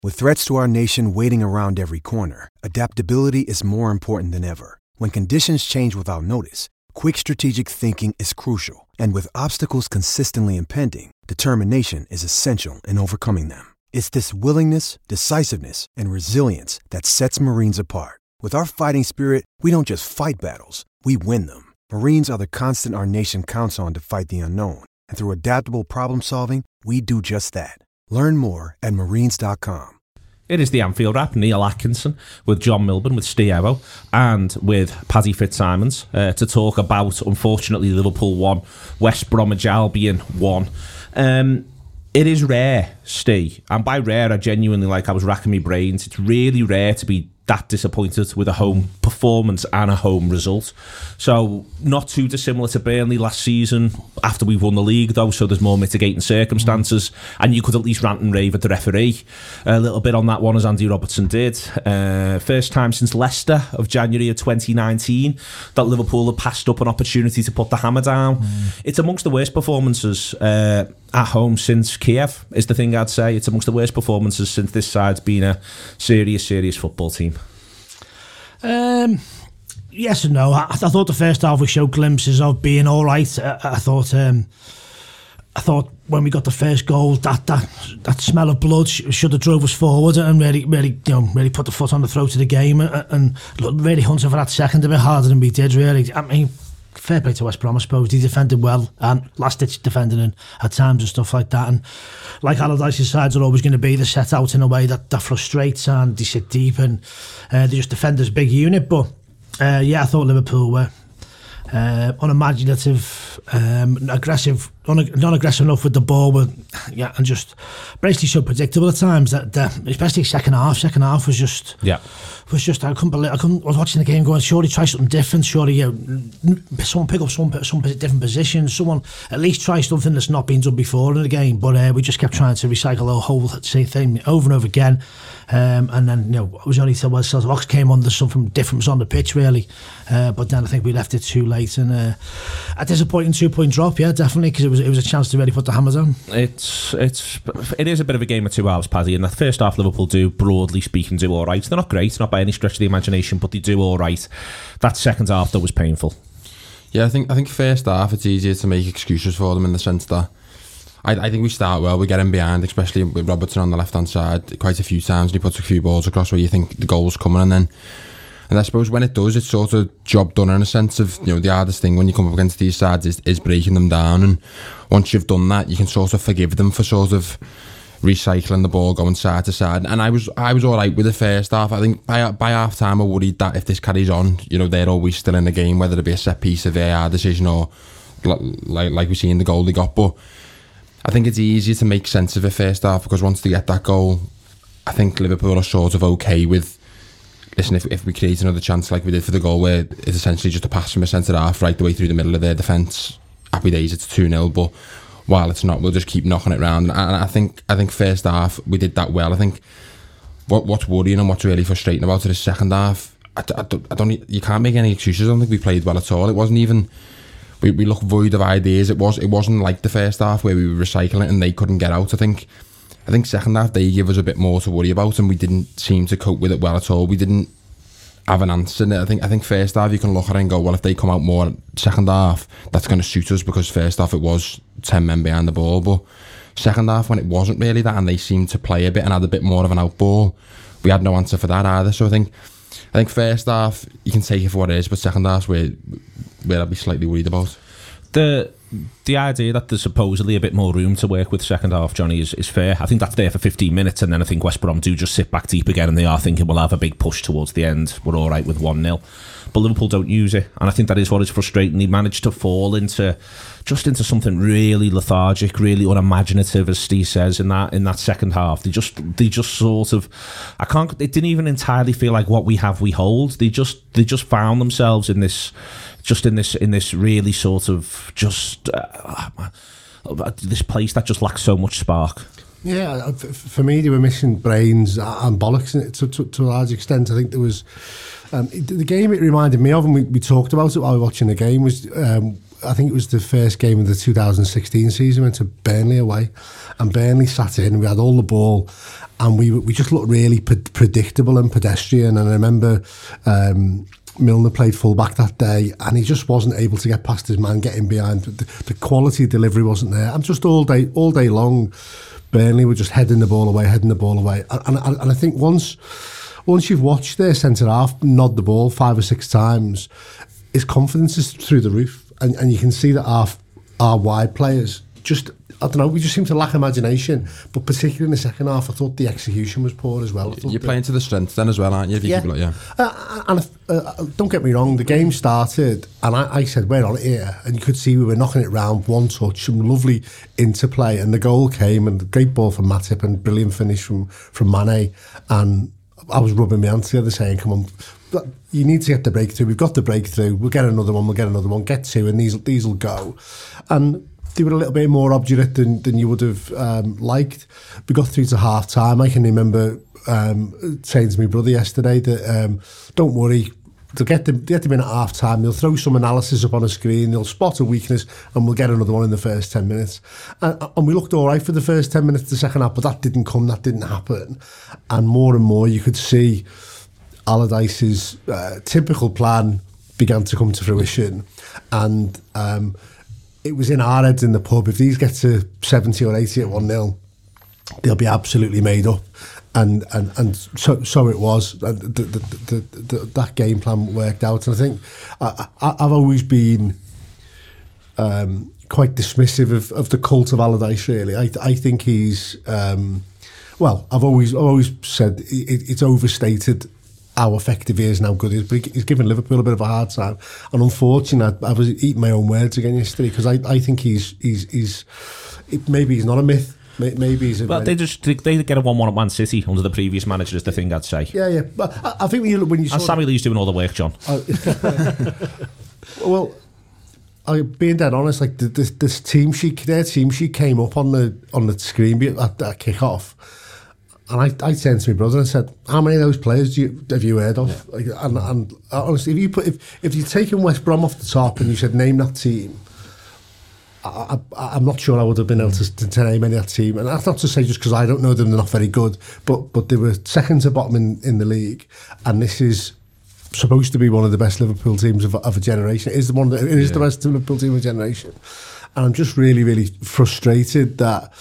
With threats to our nation waiting around every corner, adaptability is more important than ever. When conditions change without notice, quick strategic thinking is crucial. And with obstacles consistently impending, determination is essential in overcoming them. It's this willingness, decisiveness, and resilience that sets Marines apart. With our fighting spirit, we don't just fight battles, we win them. Marines are the constant our nation counts on to fight the unknown. And through adaptable problem solving, we do just that. Learn more at marines.com. It is the Anfield Wrap, Neil Atkinson with John Milburn, with Steve Evo, and with Paddy Fitzsimons to talk about, unfortunately, Liverpool 1, West Bromwich Albion 1. It is rare, Steve, and by rare I genuinely, I was racking my brains, it's really rare to be that disappointed with a home performance and a home result. So not too dissimilar to Burnley last season after we won the league, though, so there's more mitigating circumstances, and you could at least rant and rave at the referee a little bit on that one, as Andy Robertson did. First time since Leicester of January of 2019 that Liverpool have passed up an opportunity to put the hammer down. It's amongst the worst performances at home since Kiev, is the thing I'd say. It's amongst the worst performances since this side's been a serious football team. Yes and no. I thought the first half we showed glimpses of being all right. I thought when we got the first goal, that smell of blood should have drove us forward and really put the foot on the throat of the game and really hunting for that second a bit harder than we did. Really, I mean, fair play to West Brom, I suppose. They defended well and last-ditch defending at times and stuff like that. And like Allardyce's sides are always going to be, they're set out in a way that frustrates, and they sit deep and they just defend as a big unit. But I thought Liverpool were unimaginative, aggressive, not aggressive enough with the ball, and just basically so predictable at times that especially second half was just I couldn't believe. I was watching the game going, surely try something different, surely someone pick up some different position, someone at least try something that's not been done before in the game. But we just kept trying to recycle the whole same thing over and over again. And then it was only till Ox came on, there's something different was on the pitch really. But then I think we left it too late, and a disappointing 2-point drop, definitely, because it was a chance to really put the hammer down. It is a bit of a game of two halves, Paddy. In the first half, Liverpool do, broadly speaking, do all right. They're not great, not by any stretch of the imagination, but they do all right. That second half, though, was painful. Yeah, I think first half it's easier to make excuses for them in the sense that I think we start well, we get in behind, especially with Robertson on the left hand side quite a few times, and he puts a few balls across where you think the goal's coming, and I suppose when it does, it's sort of job done in a sense of, the hardest thing when you come up against these sides is breaking them down, and once you've done that, you can sort of forgive them for sort of recycling the ball, going side to side. And I was all right with the first half. I think by half time I worried that if this carries on, they're always still in the game, whether it be a set piece, a VAR decision, or like we see in the goal they got. But I think it's easier to make sense of the first half, because once they get that goal, I think Liverpool are sort of okay with, listen, if we create another chance like we did for the goal, where it's essentially just a pass from a centre half right the way through the middle of their defence, happy days, it's 2-0. But while it's not, we'll just keep knocking it round. And I think first half we did that well. I think what's worrying and what's really frustrating about it is second half. I don't. You can't make any excuses. I don't think we played well at all. It wasn't even. We looked void of ideas. It wasn't like the first half where we were recycling it and they couldn't get out. I think second half they give us a bit more to worry about, and we didn't seem to cope with it well at all. We didn't have an answer. I think first half you can look at it and go, well, if they come out more second half, that's going to suit us, because first half it was 10 men behind the ball. But second half, when it wasn't really that and they seemed to play a bit and had a bit more of an out ball, we had no answer for that either. So I think first half you can take it for what it is, but second half where I'd be slightly worried about. The idea that there's supposedly a bit more room to work with second half, Johnny, is fair. I think that's there for 15 minutes, and then I think West Brom do just sit back deep again, and they are thinking we'll have a big push towards the end. We're all right with 1-0. But Liverpool don't use it, and I think that is what is frustrating. They managed to fall into something really lethargic, really unimaginative, as Steve says, in that second half. They just sort of, it didn't even entirely feel like what we have we hold. They just found themselves in this really sort of this place that just lacks so much spark. Yeah, for me, they were missing brains and bollocks to a large extent. I think there was the game it reminded me of, and we talked about it while we were watching the game, was I think it was the first game of the 2016 season, went to Burnley away, and Burnley sat in, we had all the ball, and we just looked really predictable and pedestrian. And I remember Milner played full-back that day, and he just wasn't able to get past his man, getting behind. The quality delivery wasn't there, and just all day long, Burnley were just heading the ball away. And I think once you've watched their centre-half nod the ball 5 or 6 times, his confidence is through the roof, and you can see that our wide players just, I don't know, we just seem to lack imagination, but particularly in the second half, I thought the execution was poor as well. You're playing to the strengths then as well, aren't you? Don't get me wrong, the game started, and I said, we're on it here, and you could see we were knocking it round, one touch, some lovely interplay, and the goal came, and the great ball from Matip, and brilliant finish from Mane, and I was rubbing my hands together saying, come on, you need to get the breakthrough. We've got the breakthrough. We'll get another one. Get 2, and these will go. And they were a little bit more obdurate than you would have liked. We got through to half time. I can remember saying to my brother yesterday that don't worry, they'll get them in at half time. They'll throw some analysis up on a screen. They'll spot a weakness, and we'll get another one in the first 10 minutes. And we looked all right for the first 10 minutes of the second half, but that didn't come. That didn't happen. And more you could see Allardyce's typical plan began to come to fruition, and it was in our heads in the pub. If these get to 70 or 80 at 1-0, they'll be absolutely made up, and so it was. That game plan worked out, and I think I've always been quite dismissive of the cult of Allardyce. Really, I think he's well. I've always said it's overstated how effective he is and how good he is, but he's given Liverpool a bit of a hard time. And unfortunately, I was eating my own words again yesterday, because I think he's maybe he's not a myth. Maybe he's a... Well, they get a 1-1 at Man City under the previous manager is the thing I'd say. Yeah. But I think when you saw... And Sammy Lee's doing all the work, John. Well, being dead honest, like this team sheet came up on the screen at that kick-off. And I turned to my brother and said, how many of those players have you heard of? Yeah. Like, and honestly, if you'd taken West Brom off the top and you said, name that team, I'm not sure I would have been able to name any of that team. And that's not to say just because I don't know them, they're not very good, but they were second to bottom in the league. And this is supposed to be one of the best Liverpool teams of a generation. It is the best Liverpool team of a generation. And I'm just really, really frustrated that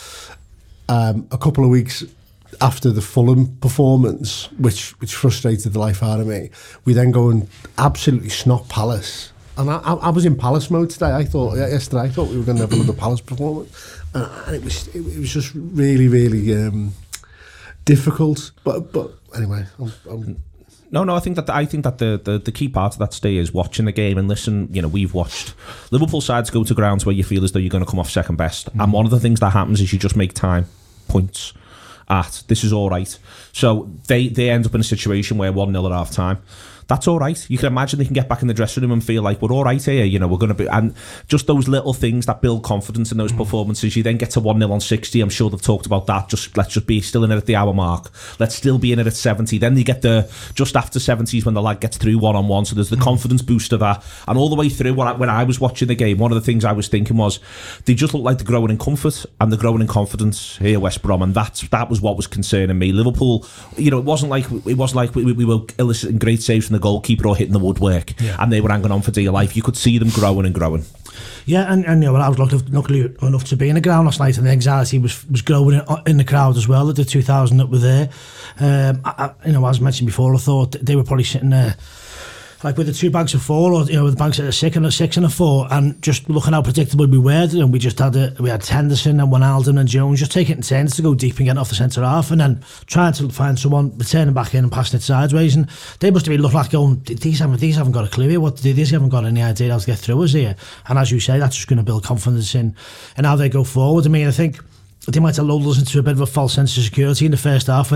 a couple of weeks after the Fulham performance, which frustrated the life out of me, we then go and absolutely snot Palace. And I was in Palace mode today. Yesterday I thought we were going to have another Palace performance, and it was just really, really difficult. But anyway, No, I think that the key part of that stay is watching the game and listen. You know, we've watched Liverpool sides go to grounds where you feel as though you're going to come off second best, and one of the things that happens is you just make points. This is all right. So they end up in a situation where 1-0 at half time. That's all right. You can imagine they can get back in the dressing room and feel like we're all right here. You know, we're going to be, and just those little things that build confidence in those performances. You then get to 1-0 on 60. I'm sure they've talked about that. Let's just be still in it at the hour mark. Let's still be in it at 70. Then you get just after 70s when the lad gets through 1-on-1. So there's the confidence boost of that. And all the way through, when I was watching the game, one of the things I was thinking was they just look like they're growing in comfort and they're growing in confidence here, West Brom, and that was what was concerning me. Liverpool, you know, it wasn't like we were eliciting great saves from the goalkeeper or hitting the woodwork, and they were hanging on for dear life. You could see them growing and growing. Yeah, and you know, I was lucky enough to be in the ground last night, and the anxiety was growing in the crowd as well. At the 2,000 that were there, you know, as mentioned before, I thought they were probably sitting there like with the 2 banks of 4, or you know, with the banks at a 6 and a 6 and a 4, and just looking how predictable we were. And we had Henderson and Wijnaldum and Jones just taking it in turns to go deep and getting off the centre half, and then trying to find someone returning back in and passing it sideways. And they must have been looking like going, these haven't got a clue here what to do. These haven't got any idea how to get through us here. And as you say, that's just going to build confidence in how they go forward. I mean, I think they might have lulled us into a bit of a false sense of security in the first half with how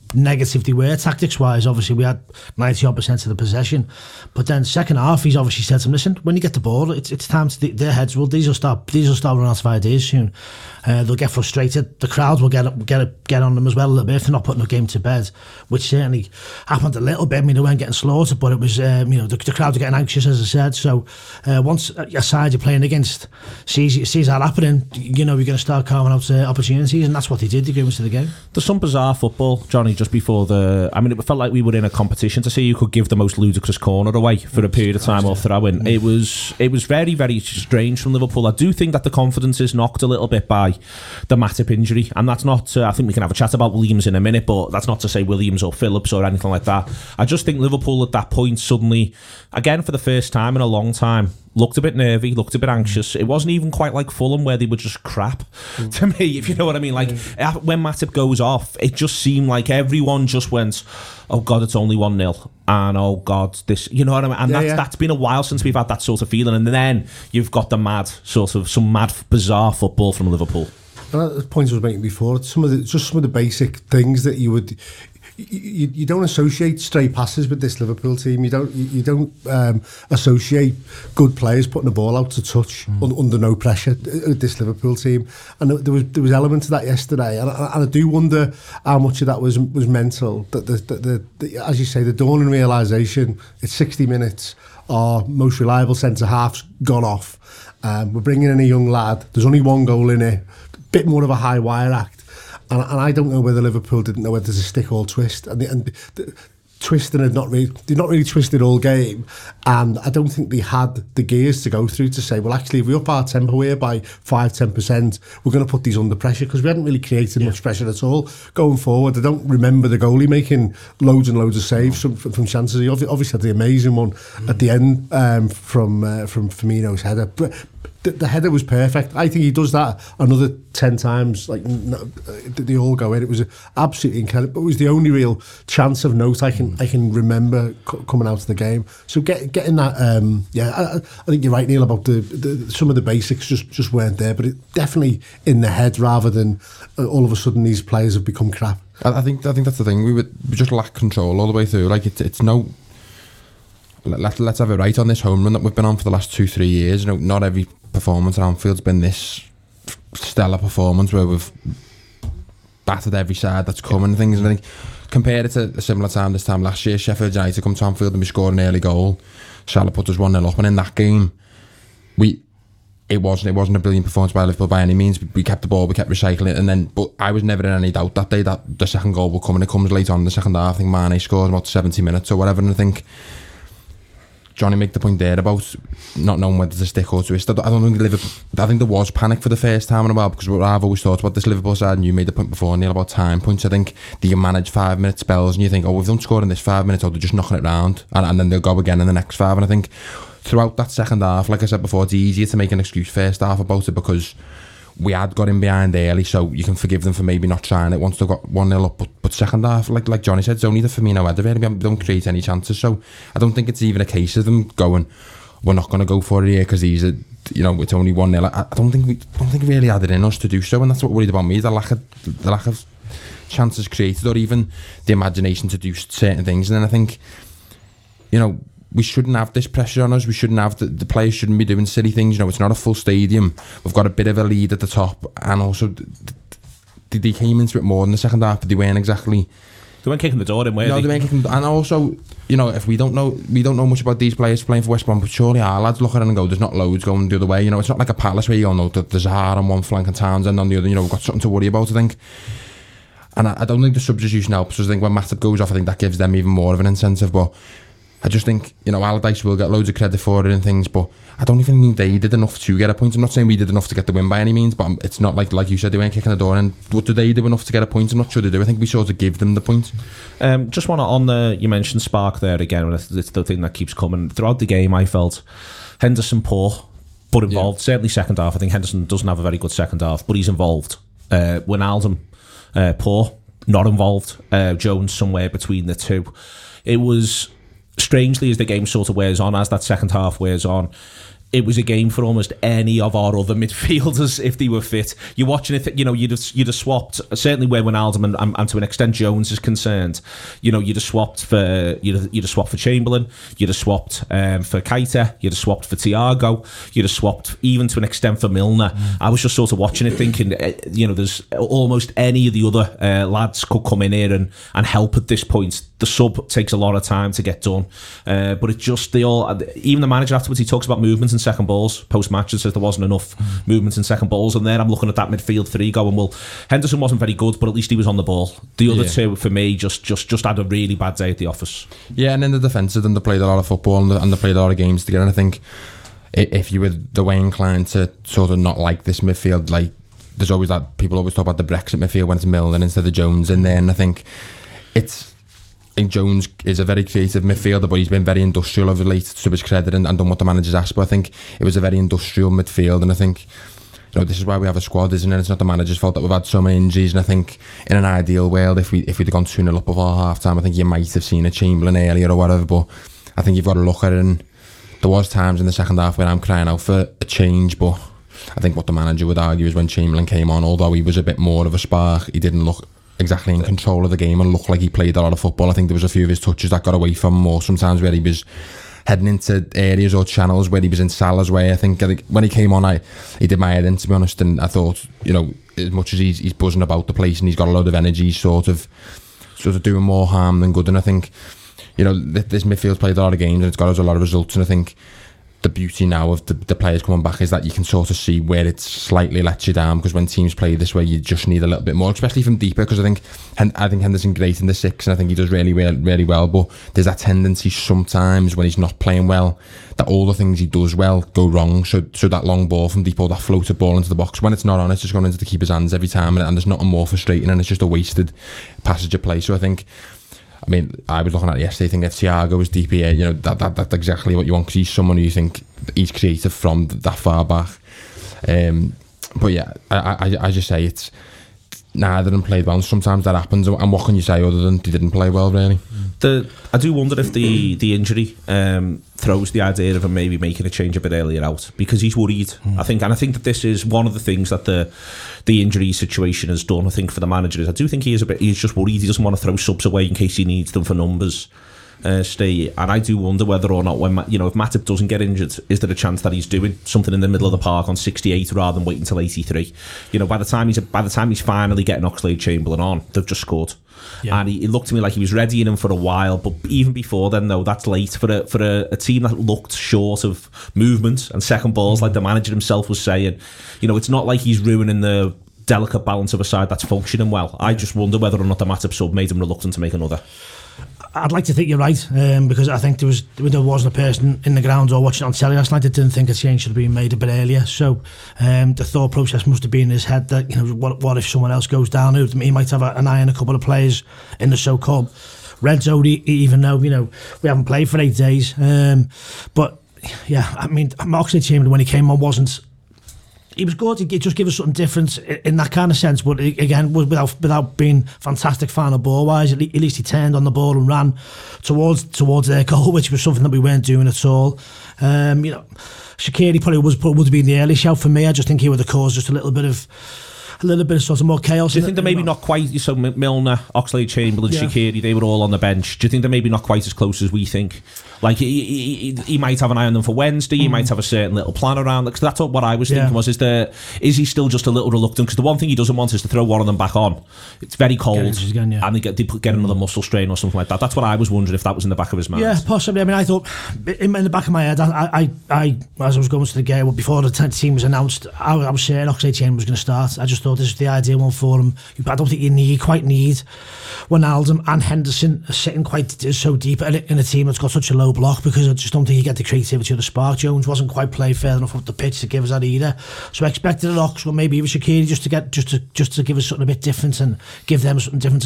negative they were tactics wise. Obviously we had 90% of the possession, but then second half he's obviously said to them, listen, when you get the ball, it's time to their heads. Well, these will start running out of ideas soon. They'll get frustrated. The crowd will get on them as well a little bit if they're not putting the game to bed, which certainly happened a little bit. I mean, they weren't getting slaughtered, but it was the crowd were getting anxious, as I said. So once your side you're playing against sees that happening, you're going to start carving out opportunities, and that's what they did. They gave us to the game. There's some bizarre football, Johnny, just before it felt like we were in a competition to see who could give the most ludicrous corner away for a period of time or throw-in. It was very, very strange from Liverpool. I do think that the confidence is knocked a little bit by the Matip injury, and that's not I think we can have a chat about Williams in a minute, but that's not to say Williams or Phillips or anything like that. I just think Liverpool at that point suddenly, again for the first time in a long time, looked a bit nervy, looked a bit anxious. It wasn't even quite like Fulham where they were just crap to me, if you know what I mean. Like when Matip goes off, it just seemed like everyone just went, oh God, it's only 1-0. And oh God, this, you know what I mean? And that's been a while since we've had that sort of feeling. And then you've got the some mad, bizarre football from Liverpool. And the point I was making before, some of the basic things that you don't associate stray passes with this Liverpool team. You don't associate good players putting the ball out to touch under no pressure with this Liverpool team. And there was elements of that yesterday, and I do wonder how much of that was mental. That the as you say, the dawning realisation, it's 60 minutes. Our most reliable centre half's gone off. We're bringing in a young lad. There's only one goal in it. Bit more of a high wire act. And I don't know whether Liverpool didn't know whether there's a stick or twist, and the twisting they'd not really twisted all game, and I don't think they had the gears to go through to say, well, actually, if we up our tempo here by 5-10%, we're going to put these under pressure, because we hadn't really created much pressure at all going forward. I don't remember the goalie making loads and loads of saves from chances. He obviously had the amazing one at the end from Firmino's header. The header was perfect. I think he does that another 10 times. Like they all go in. It was absolutely incredible. But it was the only real chance of note I can remember coming out of the game. So getting that, I think you're right, Neil, about the some of the basics just weren't there. But it definitely in the head, rather than all of a sudden these players have become crap. I think that's the thing. We just lack control all the way through. Like it's no. Let's have it right on this home run that we've been on for the last 2-3 years. You know, not every performance at Anfield's been this stellar performance where we've battered every side that's coming and things. And I think compared it to a similar time this time last year, Sheffield United come to Anfield and we scored an early goal. Salah put us 1-0 up, and in that game, it wasn't a brilliant performance by Liverpool by any means. We kept the ball, we kept recycling it, but I was never in any doubt that day that the second goal would come, and it comes late on in the second half. I think Mane scores about 70 minutes or whatever, and I think Johnny made the point there about not knowing whether to stick or twist. I think there was panic for the first time in a while, because what I've always thought about this Liverpool side, and you made the point before, Neil, about time points. I think that you manage 5-minute spells and you think, oh, we've done scored in this 5 minutes, or they're just knocking it round, and then they'll go again in the next 5. And I think throughout that second half, like I said before, it's easier to make an excuse first half about it because we had got in behind early, so you can forgive them for maybe not trying it once they got 1-0 up. But second half, like Johnny said, it's only the Firmino header really. We don't create any chances, so I don't think it's even a case of them going, we're not going to go for it here because it's only 1-0. I don't think we really had it in us to do so, and that's what worried about me, the lack of chances created, or even the imagination to do certain things. And then I think, we shouldn't have this pressure on us. We shouldn't have the players shouldn't be doing silly things. It's not a full stadium. We've got a bit of a lead at the top, and also they came into it more in the second half, but they weren't exactly. They weren't kicking the door in, were they? No, they weren't kicking. And also, if we don't know much about these players playing for West Brom, but surely our lads look at it and go, "There's not loads going the other way." It's not like a Palace where you all know that there's Zaha on one flank and Townsend on the other. We've got something to worry about, I think. And I don't think the substitution helps. I think when Matip goes off, I think that gives them even more of an incentive. But I just think, Allardyce will get loads of credit for it and things, but I don't even think they did enough to get a point. I'm not saying we did enough to get the win by any means, but it's not like you said, they weren't kicking the door in. What did they do enough to get a point? I'm not sure they do. I think we sort of give them the point. Just want to, you mentioned Spark there again, it's the thing that keeps coming. Throughout the game, I felt Henderson poor, but involved. Yeah. Certainly second half. I think Henderson doesn't have a very good second half, but he's involved. Wijnaldum, poor, not involved. Jones somewhere between the two. It was, strangely, as the game sort of wears on, as that second half wears on, it was a game for almost any of our other midfielders if they were fit. You're watching it, you'd have swapped, certainly where Wijnaldum and to an extent Jones is concerned, you'd have swapped for Chamberlain, you'd have swapped for Keita, you'd have swapped for Thiago, you'd have swapped even to an extent for Milner. I was just sort of watching it thinking, there's almost any of the other lads could come in here and help at this point. The sub takes a lot of time to get done, but it just, even the manager afterwards, he talks about movements and second balls post-match and says there wasn't enough movements and second balls, and then I'm looking at that midfield three going, well, Henderson wasn't very good, but at least he was on the ball. The other two, for me, just had a really bad day at the office. Yeah, and in the defence, then they played a lot of football and they played a lot of games together, and I think if you were the way inclined to sort of not like this midfield, like there's always that, people always talk about the Brexit midfield when it's Milner instead of Jones in there, and I think Jones is a very creative midfielder, but he's been very industrial over late, to his credit, and done what the managers asked. But I think it was a very industrial midfield, and I think this is why we have a squad, isn't it? It's not the manager's fault that we've had so many injuries, and I think in an ideal world, if we'd have gone 2-0 up before half time, I think you might have seen a Chamberlain earlier or whatever. But I think you've got to look at it, and there was times in the second half where I'm crying out for a change, but I think what the manager would argue is when Chamberlain came on, although he was a bit more of a spark, he didn't look exactly in control of the game and looked like he played a lot of football. I think there was a few of his touches that got away from him, or sometimes where he was heading into areas or channels where he was in Salah's way. I think when he came on, he did my head in, to be honest, and I thought, as much as he's buzzing about the place and he's got a lot of energy, he's sort of doing more harm than good. And I think this midfield's played a lot of games and it's got us a lot of results, and I think the beauty now of the players coming back is that you can sort of see where it slightly lets you down, because when teams play this way, you just need a little bit more, especially from deeper, because I think Henderson great in the 6 and I think he does really well, but there's that tendency sometimes when he's not playing well that all the things he does well go wrong, so that long ball from deep, or that floated ball into the box, when it's not on, it's just going into the keeper's hands every time, and there's nothing more frustrating, and it's just a wasted passage of play. So I think, I was looking at it yesterday, thinking if Thiago was deep here, that's exactly what you want, because he's someone who you think he's creative from that far back. But yeah, I just say it's neither of them played well, and sometimes that happens, and what can you say other than they didn't play well, really? I do wonder if the injury throws the idea of him maybe making a change a bit earlier out, because he's worried. I think that this is one of the things that the injury situation has done, I think, for the manager. I do think he's just worried. He doesn't want to throw subs away in case he needs them for numbers. And I do wonder whether or not, when if Matip doesn't get injured, is there a chance that he's doing something in the middle of the park on 68 rather than waiting until 83? By the time he's finally getting Oxlade-Chamberlain on, they've just scored. Yeah. And he looked to me like he was readying him for a while, but even before then, though, that's late for a team that looked short of movement and second balls, like the manager himself was saying. It's not like he's ruining the delicate balance of a side that's functioning well. I just wonder whether or not the Matip sub made him reluctant to make another. I'd like to think you're right, because I think there wasn't a person in the ground or watching it on telly last night that didn't think a change should have been made a bit earlier. So the thought process must have been in his head that what if someone else goes down? He might have an eye on a couple of players in the so-called red zone, even though we haven't played for 8 days. But yeah, Oxlade-Chamberlain, when he came on, he was good. He just give us something different in that kind of sense, but again, without being fantastic final ball wise. At least he turned on the ball and ran towards their goal, which was something that we weren't doing at all. Shaqiri probably would have been the early shout for me. I just think he would have caused just a little bit of sort of more chaos. Do you think they're maybe not quite, so Milner, Oxlade-Chamberlain, Shaqiri, they were all on the bench. Do you think they're maybe not quite as close as we think? Like he might have an eye on them for Wednesday. He might have a certain little plan around. Because that's what I was thinking was: is he still just a little reluctant? Because the one thing he doesn't want is to throw one of them back on. It's very cold, and they get another muscle strain or something like that. That's what I was wondering, if that was in the back of his mind. Yeah, possibly. I thought in the back of my head, I as I was going to the game before the team was announced, I was saying Oxlade-Chamberlain was going to start. I just thought this was the ideal one for him. I don't think you quite need Wijnaldum and Henderson sitting quite so deep in a team that's got such a low block, because I just don't think you get the creativity or the spark. Jones wasn't quite played fair enough off the pitch to give us that either. So I expected an Ox, or maybe even Shaqiri, just to give us something a bit different and give them something different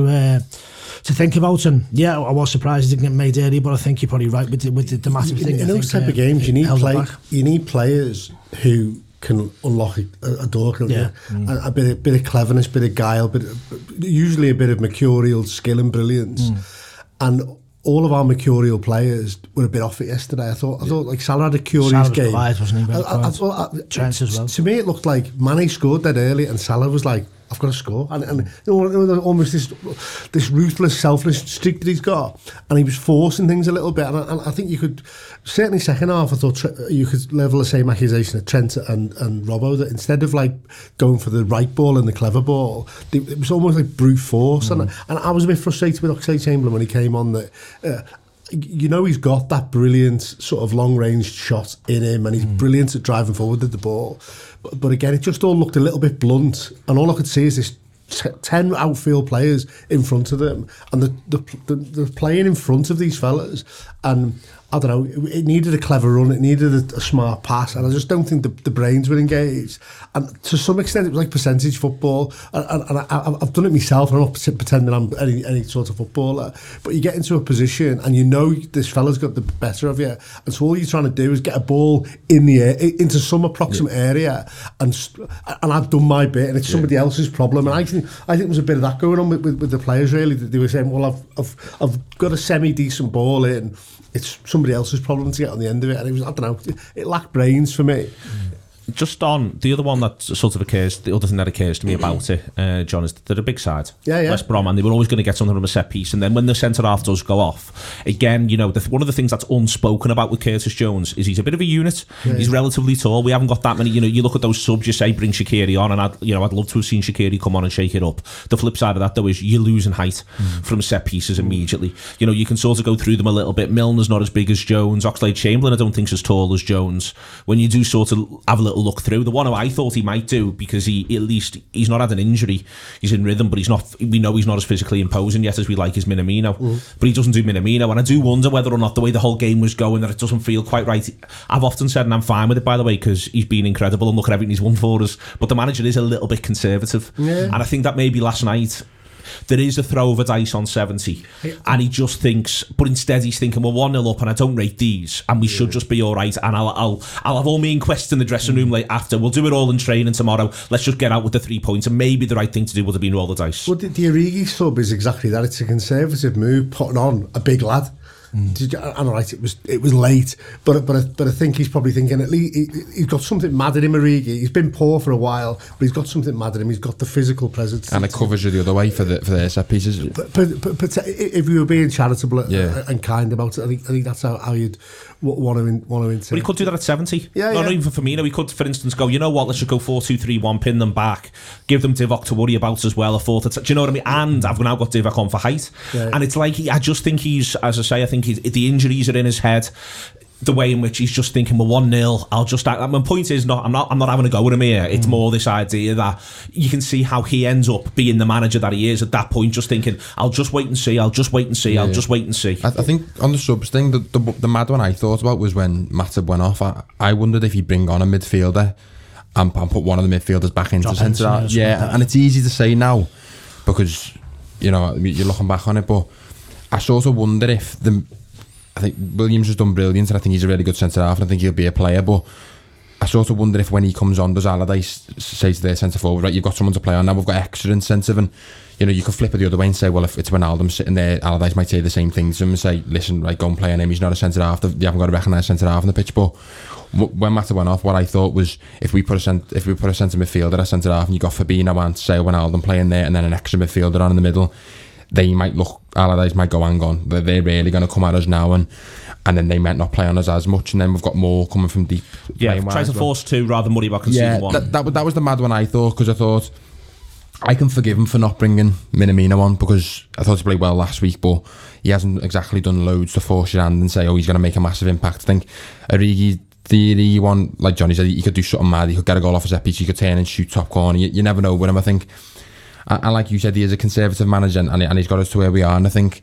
to think about. And yeah, I was surprised he didn't get made early, but I think you're probably right with the massive thing. In those type of games, you need players who can unlock a door, a bit of cleverness, bit of guile, usually a bit of mercurial skill and brilliance. And all of our mercurial players were a bit off it yesterday. I thought like Salah had a curious Salah was game. quiet, wasn't he? I thought Trent as well. To me, it looked like Mane scored that early, and Salah was like, I've got to score, and you know, almost this ruthless, selfless streak that he's got, and he was forcing things a little bit, and I think you could, certainly second half, I thought you could level the same accusation at Trent and Robbo, that instead of like going for the right ball and the clever ball, it was almost like brute force, and I was a bit frustrated with Oxlade-Chamberlain when he came on that. You know, he's got that brilliant sort of long-range shot in him, and he's brilliant at driving forward with the ball. But again, it just all looked a little bit blunt, and all I could see is this 10 outfield players in front of them, and they're playing in front of these fellas, and I don't know, it needed a clever run, it needed a smart pass, and I just don't think the brains were engaged. And to some extent, it was like percentage football, and I've done it myself, and I'm not pretending I'm any sort of footballer, but you get into a position, and you know this fella's got the better of you, and so all you're trying to do is get a ball in the air, into some approximate area, and I've done my bit, and it's somebody else's problem, and I think there was a bit of that going on with the players, really, that they were saying, well, I've got a semi-decent ball in, it's somebody else's problem to get on the end of it, and it was, I don't know, it lacked brains for me. Just on the other one that sort of occurs, the other thing that occurs to me about it, John, is they're a big side. Yeah. West Brom, and they were always going to get something from a set piece, and then when the centre half does go off, again, you know, one of the things that's unspoken about with Curtis Jones is he's a bit of a unit. He's relatively tall. We haven't got that many. You know, you look at those subs, you say bring Shaqiri on, and I'd love to have seen Shaqiri come on and shake it up. The flip side of that, though, is you're losing height from set pieces immediately. You know, you can sort of go through them a little bit. Milner's not as big as Jones. Oxlade-Chamberlain, I don't think, is as tall as Jones. When you do sort of have a little look through, the one I thought he might do, because he's not had an injury, he's in rhythm, but we know he's not as physically imposing yet as we like, is Minamino. But he doesn't do Minamino, and I do wonder whether or not the way the whole game was going, that it doesn't feel quite right. I've often said, and I'm fine with it, by the way, because he's been incredible and look at everything he's won for us, but the manager is a little bit conservative, and I think that maybe last night there is a throw of a dice on 70, and he just thinks, but instead he's thinking, well, 1-0 up and I don't rate these, and we should just be alright, and I'll have all me inquests in the dressing room like after, we'll do it all in training tomorrow, let's just get out with the 3 points, and maybe the right thing to do would have been roll the dice. Well, the Origi sub is exactly that. It's a conservative move, putting on a big lad. I'm right, it was late, but I think he's probably thinking, at least he's got something mad in him, Origi. He's been poor for a while, but he's got something mad in him. He's got the physical presence, and it covers you the other way for their set pieces. But if you were being charitable and kind about it, I think that's how you'd want to intake. But he could do that at 70. Not even for Firmino. He could, for instance, go, you know what, let's just go 4-2-3-1, pin them back, give them Divock to worry about as well, a fourth. Do you know what I mean? And I've now got Divock on for height. And it's like, I just think he's, as I say, I think the injuries are in his head. The way in which he's just thinking, well, 1-0, I'll just act. My point is, I'm not having a go at him here. It's more this idea that you can see how he ends up being the manager that he is at that point, just thinking, I'll just wait and see. Just wait and see. I think on the subs thing, the mad one I thought about was when Matip went off. I wondered if he'd bring on a midfielder and put one of the midfielders back into centre. And it's easy to say now because, you know, you're looking back on it, but I sort of wonder if I think Williams has done brilliant, and I think he's a really good centre-half, and I think he'll be a player, but I sort of wonder if when he comes on, does Allardyce say to their centre-forward, right, you've got someone to play on now, we've got extra incentive, and, you know, you could flip it the other way and say, well, if it's Wijnaldum sitting there, Allardyce might say the same thing to him and say, listen, right, go and play on him, he's not a centre-half, you haven't got to recognise centre-half on the pitch, but when Matip went off, what I thought was, if we put a centre midfielder at centre-half, and you got Fabinho and, say, Wijnaldum playing there, and then an extra midfielder on in the middle, Allardyce might go, hang on, they're really going to come at us now, and then they might not play on us as much, and then we've got more coming from deep. Yeah, try to force two rather than worry about conceding one. That was the mad one I thought, because I thought I can forgive him for not bringing Minamino on, because I thought he played well last week, but he hasn't exactly done loads to force your hand and say, oh, he's going to make a massive impact. I think the Origi one, like Johnny said, he could do something mad, he could get a goal off a set piece, he could turn and shoot top corner, you never know with him. I think, and like you said, he is a conservative manager, and he's got us to where we are, and I think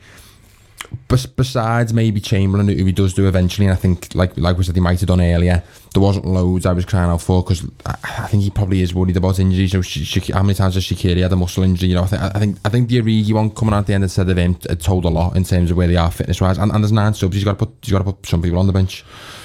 besides maybe Chamberlain, who he does do eventually, and I think like we said he might have done earlier, there wasn't loads I was crying out for, because I think he probably is worried about injuries. You know, how many times has Shaqiri had a muscle injury? You know, I think the Origi one coming out at the end instead of him, it told a lot in terms of where they are fitness wise, and there's 9 subs, he's got to put some people on the bench.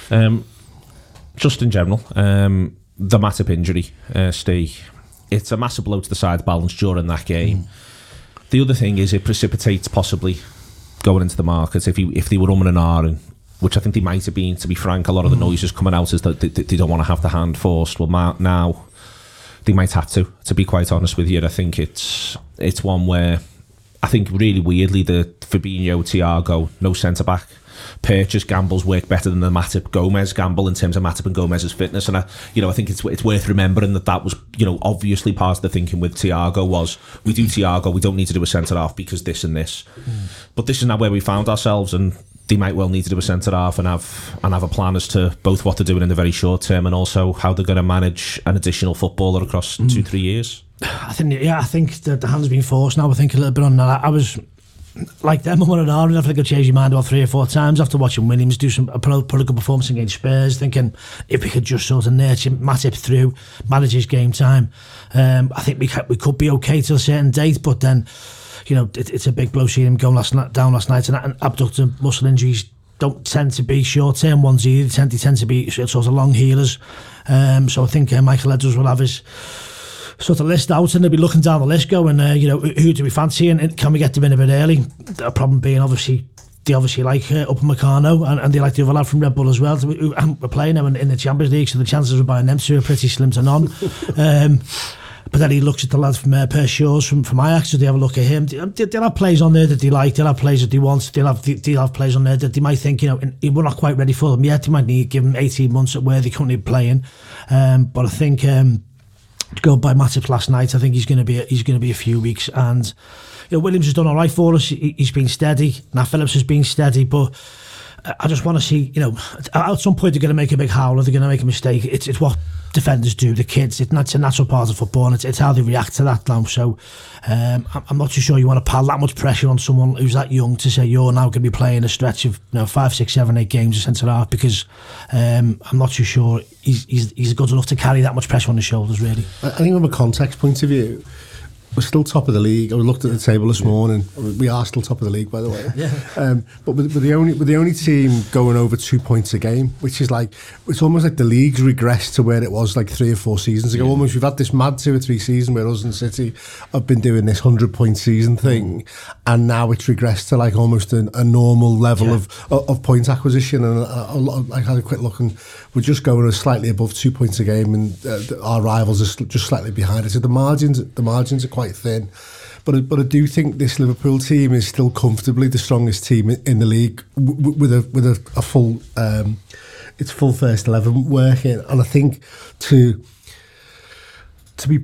Just in general, the Matip injury, Steve, it's a massive blow to the side balance during that game. The other thing is it precipitates possibly going into the market, if they were umming and ahhing, which I think they might have been, to be frank, a lot of the noises coming out is that they don't want to have the hand forced. Well, now they might have to be quite honest with you. I think it's one where I think really weirdly the Fabinho, Thiago, no centre-back purchase gambles work better than the Matip Gomez gamble in terms of Matip and Gomez's fitness, and I think it's worth remembering that was obviously part of the thinking with Thiago was we do Thiago, we don't need to do a centre half because this and this, but this is not where we found ourselves, and they might well need to do a centre half and have a plan as to both what they're doing in the very short term and also how they're going to manage an additional footballer across 2-3 years. I think that the hand's been forced now. I think a little bit on that. I was like them on an hour, and I think I changed your mind about 3 or 4 times after watching Williams do a good performance against Spurs, thinking if we could just sort of nurture Matip through, manage his game time, I think we could be okay till a certain date, but then it's a big blow seeing him going down last night, and abductor muscle injuries don't tend to be short-term ones either. They tend to be sort of long healers, so I think Michael Edwards will have his sort of list out, and they'll be looking down the list going, who do we fancy, and can we get them in a bit early? The problem being, obviously, they like Upamecano, and they like the other lad from Red Bull as well. We're playing them in the Champions League, so the chances of buying them two are pretty slim to none. But then he looks at the lad from Pershaws from Ajax, so they have a look at him. They'll have players on there that they like, they'll have players that they want, they'll have players on there that they might think, we're not quite ready for them yet. They might need to give them 18 months at where they're currently playing. But I think to go by Matip last night, I think he's going to be a few weeks, and Williams has done all right for us. He's been steady. Nat Phillips has been steady, but I just want to see, at some point they're going to make a big howler, they're going to make a mistake. It's what defenders do, the kids. It's a natural part of football, and it's how they react to that now. So I'm not too sure you want to pile that much pressure on someone who's that young to say you're now going to be playing a stretch of 5, 6, 7, 8 games as centre half, because I'm not too sure he's good enough to carry that much pressure on his shoulders, really. I think from a context point of view, we're still top of the league. I looked at the table this morning. We are still top of the league, by the way. Yeah. But we're the only team going over 2 points a game, which is like, it's almost like the league's regressed to where it was like 3 or 4 seasons ago. Almost, we've had this mad 2 or 3 seasons where us and City have been doing this 100-point season thing, and now it's regressed to like almost a normal level of point acquisition. And I had a quick look, and we're just going slightly above 2 points a game, and our rivals are just slightly behind it. So the margins are quite thin, but I do think this Liverpool team is still comfortably the strongest team in the league with a full it's full first 11 working, and I think to be,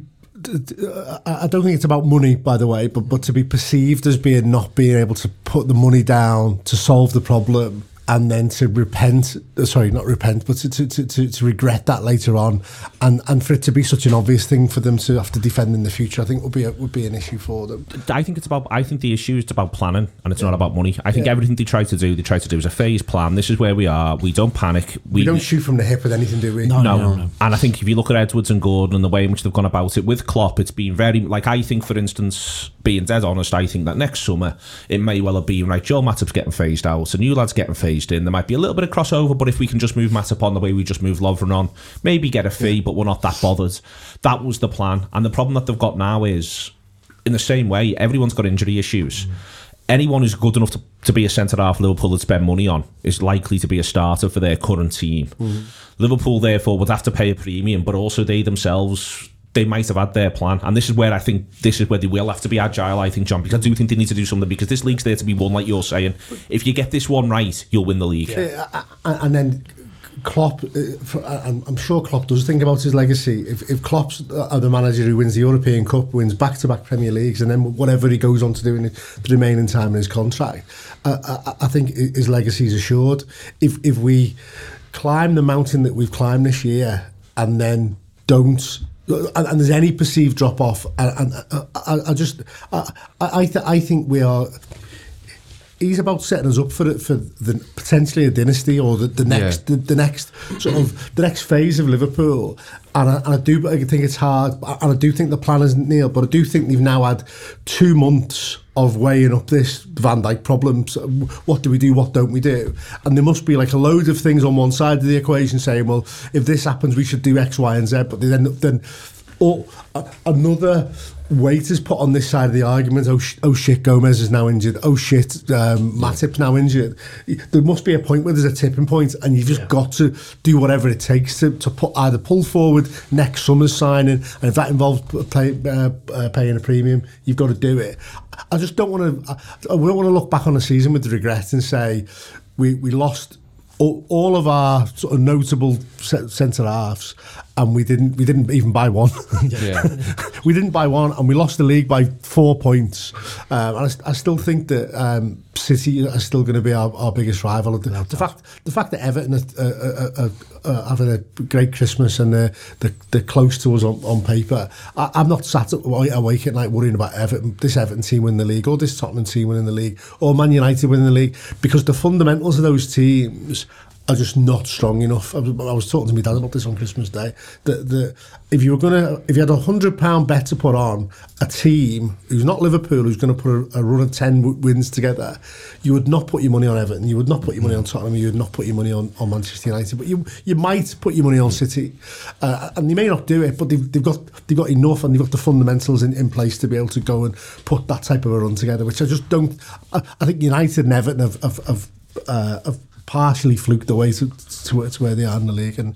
I don't think it's about money, by the way, but to be perceived as not being able to put the money down to solve the problem, and then to not repent, but to regret that later on, and for it to be such an obvious thing for them to have to defend in the future, I think would be an issue for them. I think the issue is about planning, and it's not about money. I think everything they try to do is a phased plan. This is where we are. We don't panic. We don't shoot from the hip with anything, do we? No. And I think if you look at Edwards and Gordon and the way in which they've gone about it with Klopp, it's been very, like, I think, for instance, being dead honest, I think that next summer it may well have been, right, Joel Matip's getting phased out, a new lad's getting phased in. There might be a little bit of crossover, but if we can just move Matip on the way we just moved Lovren on, maybe get a fee, but we're not that bothered. That was the plan. And the problem that they've got now is, in the same way, everyone's got injury issues. Anyone who's good enough to be a centre-half Liverpool would spend money on is likely to be a starter for their current team. Liverpool, therefore, would have to pay a premium, but also they themselves, they might have had their plan, and this is where they will have to be agile, I think, John, because I do think they need to do something, because this league's there to be won, like you're saying. If you get this one right, you'll win the league. And then Klopp, I'm sure Klopp does think about his legacy. If Klopp's the manager who wins the European Cup, wins back-to-back Premier Leagues, and then whatever he goes on to do in the remaining time in his contract, I think his legacy is assured. If we climb the mountain that we've climbed this year, and then don't, and there's any perceived drop off, and I think we are. He's about setting us up for the potentially a dynasty, or the next sort of the next phase of Liverpool. And I think it's hard, and I do think the plan isn't nailed, but I do think they've now had 2 months of weighing up this Van Dijk problem. So what do we do? What don't we do? And there must be like a load of things on one side of the equation saying, well, if this happens, we should do X, Y, and Z. But then Or another weight is put on this side of the argument. Oh shit, Gomez is now injured. Oh shit, Matip's now injured. There must be a point where there's a tipping point, and you've just got to do whatever it takes to put either pull forward next summer's signing, and if that involves paying a premium, you've got to do it. I just don't want to. We don't want to look back on the season with regret and say we lost all of our sort of notable centre halves, and we didn't even buy one. We didn't buy one, and we lost the league by 4 points. And I still think that City are still going to be our biggest rival. The fact that Everton are having a great Christmas and they're close to us on paper. I'm not sat awake at night worrying about this Everton team winning the league, or this Tottenham team winning the league, or Man United winning the league, because the fundamentals of those teams are just not strong enough. I was talking to my dad about this on Christmas Day. That if you had £100 bet to put on a team who's not Liverpool, who's going to put a run of 10 wins together, you would not put your money on Everton. You would not put your money on Tottenham. You would not put your money on Manchester United. But you might put your money on City, and you may not do it. But they've got enough, and they've got the fundamentals in place to be able to go and put that type of a run together. Which I just don't. I think United and Everton have partially fluked the way to where they are in the league, and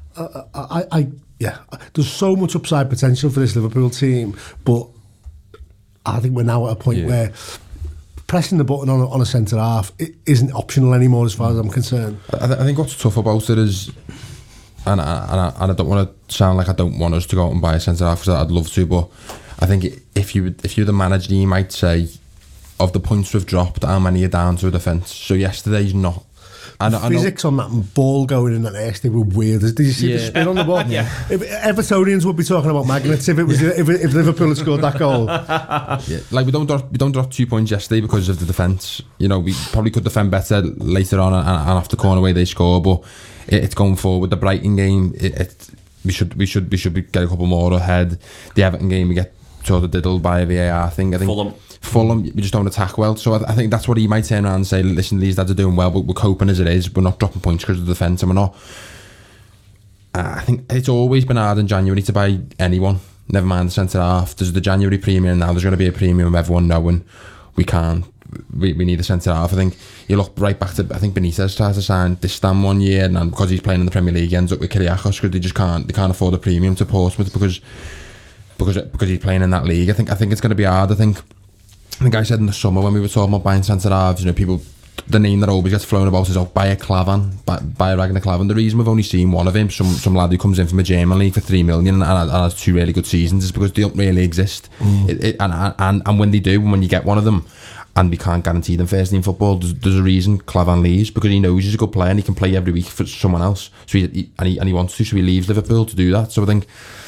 there's so much upside potential for this Liverpool team, but I think we're now at a point where pressing the button on a centre half isn't optional anymore, as far as I'm concerned. I think what's tough about it is, and I don't want to sound like I don't want us to go out and buy a centre half, because I'd love to, but I think if you're the manager, you might say, of the points we've dropped, how many are down to a defence? So yesterday's not. Physics on that ball going in that air, they were weird. Did you see the spin on the ball? Yeah. If Evertonians would be talking about magnets if Liverpool had scored that goal. Yeah. Like we don't drop 2 points yesterday because of the defence. You know, we probably could defend better later on and off the corner way they score, but it's going forward. The Brighton game, we should get a couple more ahead. The Everton game, we get sort of diddled by a VAR thing. I think Fulham, we just don't attack well. So I think that's what he might turn around and say, listen, these lads are doing well, but we're coping as it is. We're not dropping points because of the defence, and we're not. I think it's always been hard in January to buy anyone, never mind the centre half. There's the January premium now. There's going to be a premium of everyone knowing we need a centre half. I think you look right back to, I think Benitez tried to sign Distam one year, and because he's playing in the Premier League, he ends up with Kyriakos because they can't afford a premium to Portsmouth because he's playing in that league. I think it's going to be hard. I think I said in the summer when we were talking about buying centre halves, people, the name that always gets flown about is buy a Klavan, buy a Ragnar Klavan. The reason we've only seen one of him, some lad who comes in from a German league for 3 million and has 2 really good seasons, is because they don't really exist. And when they do, when you get one of them, and we can't guarantee them first team football, there's a reason Klavan leaves, because he knows he's a good player and he can play every week for someone else. So he wants to, so he leaves Liverpool to do that. So I think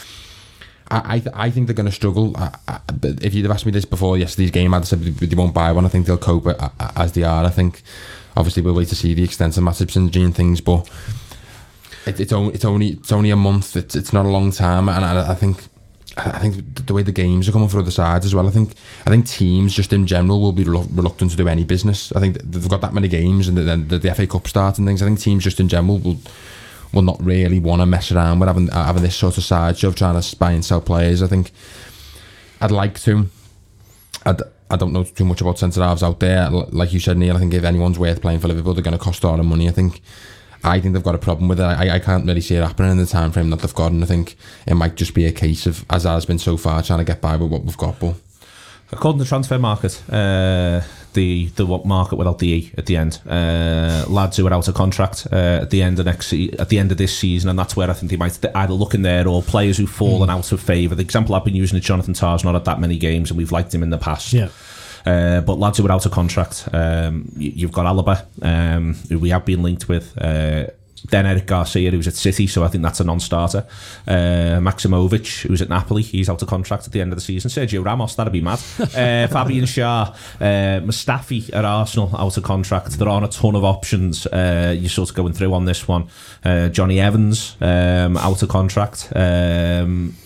I think they're going to struggle. If you'd have asked me this before yesterday's game, I'd have said they won't buy one. I think they'll cope as they are. I think obviously we'll wait to see the extent of Matip's injury and things, but it's only a month. It's not a long time, and I think the way the games are coming for other sides as well. I think teams just in general will be reluctant to do any business. I think they've got that many games, and then the FA Cup start and things. I think teams just in general will not really want to mess around with having this sort of sideshow of trying to buy and sell players. I think I'd like to. I don't know too much about centre halves out there. Like you said, Neil, I think if anyone's worth playing for Liverpool, they're going to cost a lot of money. I think they've got a problem with it. I can't really see it happening in the time frame that they've got, and I think it might just be a case of, as has been so far, trying to get by with what we've got. But according to the transfer market, the market without the E at the end, lads who are out of contract at the end of this season, and that's where I think they might either look in there, or players who've fallen out of favour. The example I've been using is Jonathan Tarr's not had that many games, and we've liked him in the past. Yeah. But lads who are out of contract, you've got Alaba, who we have been linked with. Then Eric Garcia, who's at City, so I think that's a non-starter. Maximovic, who's at Napoli, he's out of contract at the end of the season. Sergio Ramos, that'd be mad. Fabian Schär, Mustafi at Arsenal, out of contract. There aren't a ton of options. You're sort of going through on this one. Johnny Evans, out of contract.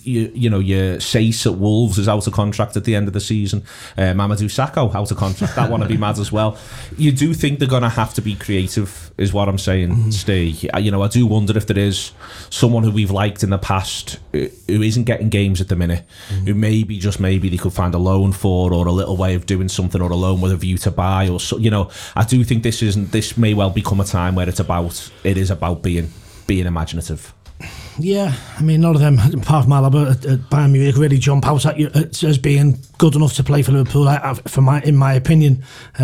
your Sace at Wolves is out of contract at the end of the season. Mamadou Sakho out of contract. That one would be mad as well. You do think they're going to have to be creative, is what I'm saying, Steve. I do wonder if there is someone who we've liked in the past who isn't getting games at the minute, who maybe they could find a loan for, or a little way of doing something, or a loan with a view to buy, or so. I do think this may well become a time where it is about being in Yeah, I mean, none of them, apart from Alaba at Bayern Munich, really jump out at you as being good enough to play for Liverpool, in my opinion.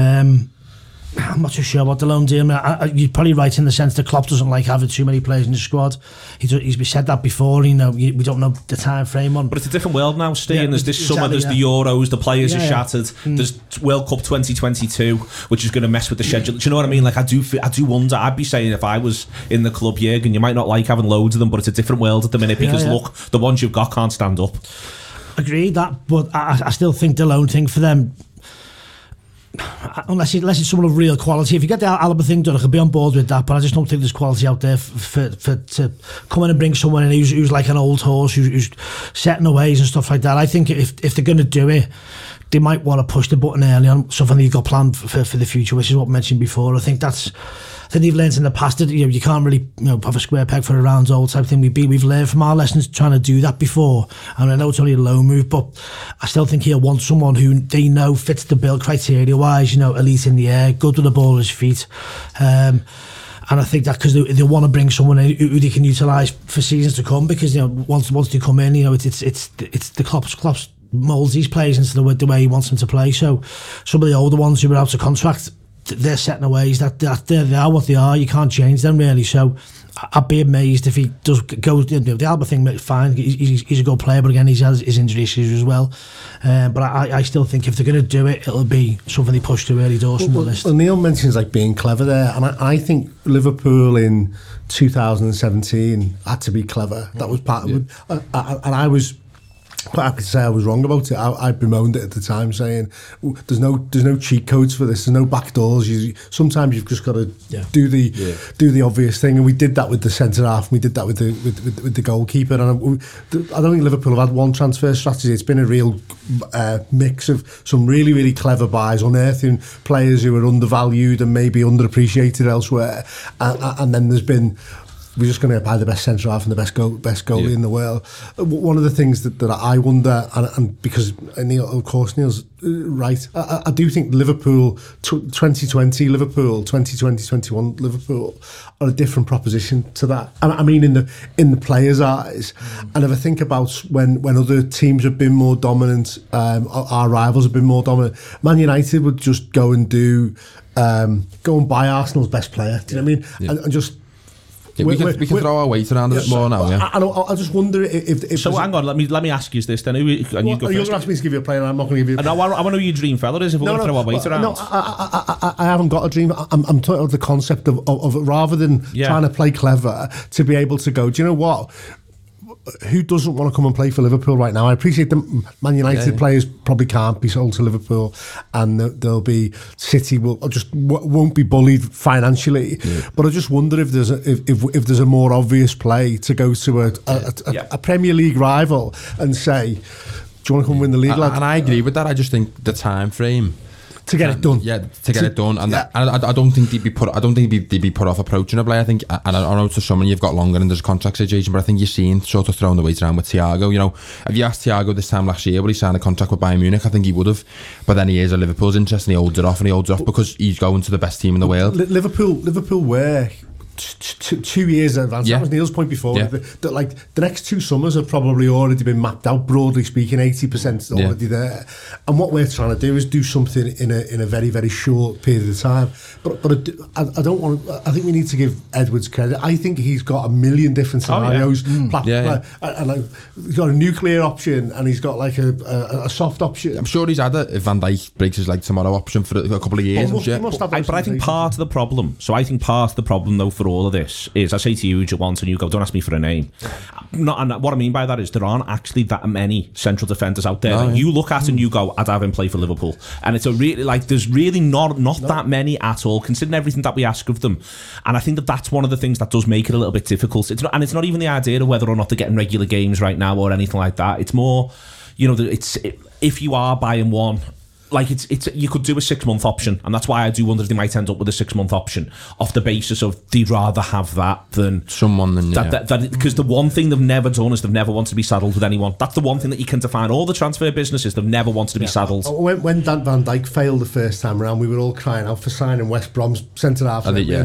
I'm not too sure about the loan deal. You're probably right in the sense that Klopp doesn't like having too many players in the squad. He's said that before. We don't know the time frame on. But it's a different world now, Steve. Yeah, there's this summer, there's the Euros, the players are shattered. There's World Cup 2022, which is going to mess with the schedule. Do you know what I mean? Like, I do wonder. I'd be saying, if I was in the club, Jürgen, you might not like having loads of them, but it's a different world at the minute because look, the ones you've got can't stand up. Agreed that, but I still think the loan thing for them, unless it's someone of real quality. If you get the Alaba thing done, I could be on board with that, but I just don't think there's quality out there for to come in and bring someone in who's like an old horse, who's set in the ways and stuff like that. I think if they're going to do it, they might want to push the button early on something they've got planned for the future, which is what I mentioned before. I think they've learned in the past that you can't really have a square peg for a round hole type thing. We've learned from our lessons trying to do that before, and I know it's only a low move, but I still think he'll want someone who they know fits the bill criteria wise. Elite in the air, good with the ball at his feet. And I think that because they want to bring someone in who they can utilise for seasons to come, because once they come in, it's the Klopp's moulds these players into the way he wants them to play. So some of the older ones who are out of contract, they're set in ways that they are what they are. You can't change them really. So I'd be amazed if he does go. The Alba thing, fine. He's a good player, but again, he has his injury issues as well. But I still think if they're going to do it, it'll be something they push to early doors from the list. Well, Neil mentions like being clever there, and I think Liverpool in 2017 had to be clever. That was part of it, and I was quite happy to say I was wrong about it. I bemoaned it at the time, saying there's no cheat codes for this. There's no back doors. Sometimes you've just got to do the obvious thing, and we did that with the centre half. And we did that with the goalkeeper. And I don't think Liverpool have had one transfer strategy. It's been a real mix of some really, really clever buys, unearthing players who are undervalued and maybe underappreciated elsewhere, and then there's been, we're just going to buy the best centre half and the best goalie in the world. One of the things that I wonder, and because Neil's right, I do think Liverpool 2020 Liverpool, 2020-21 Liverpool are a different proposition to that. I mean, in the players' eyes. And if I think about when other teams have been more dominant, our rivals have been more dominant, Man United would just go and buy Arsenal's best player. Do you know what I mean? And just. Yeah, we can throw our weight around a bit more now. Yeah. I just wonder if so. Hang on, let me ask you this then. You're going to ask me to give you a player, and I'm not going to give you. I want to know who your dream fella is. If we're going to throw our weight around. No, I haven't got a dream. I'm talking about the concept of rather than trying to play clever, to be able to go, do you know what? Who doesn't want to come and play for Liverpool right now? I appreciate the Man United players probably can't be sold to Liverpool, and there'll be City won't be bullied financially. But I just wonder if there's a more obvious play to go to a Premier League rival and say, do you want to come win the league, lad? And I agree with that. I just think the time frame to get it done. Yeah, to get it done. And I don't think they'd be put off approaching a player. I think, and I know to someone you've got longer and there's a contract situation, but I think you're seeing sort of throwing the weight around with Thiago. If you asked Thiago this time last year, would he sign a contract with Bayern Munich? I think he would have. But then he is a Liverpool's interest, and he holds it off because he's going to the best team in the world. Liverpool were 2 years in advance. That was Neil's point before. That like the next 2 summers have probably already been mapped out, broadly speaking, 80% already there. And what we're trying to do is do something in a very, very short period of time. But I don't want to. I think we need to give Edwards credit. I think he's got a million different scenarios. And he's got a nuclear option, and he's got like a soft option. I'm sure he's had a Van Dijk breaks his leg tomorrow option for a couple of years. But I think part of the problem. So I think part of the problem though for all of this is I say to you who you want and you go, don't ask me for a name. And what I mean by that is there aren't actually that many central defenders out there that you look at and you go, I'd have him play for Liverpool. And it's a really, like, there's really not that many at all, considering everything that we ask of them. And I think that's one of the things that does make it a little bit difficult. It's not even the idea of whether or not they're getting regular games right now or anything like that. It's more, if you are buying one, like it's you could do a 6-month option, and that's why I do wonder if they might end up with a 6-month option off the basis of they'd rather have that than someone than because the one thing they've never done is they've never wanted to be saddled with anyone. That's the one thing that you can define all the transfer businesses. They've never wanted to be saddled. When Dan Van Dijk failed the first time around, we were all crying out for signing West Brom's centre half,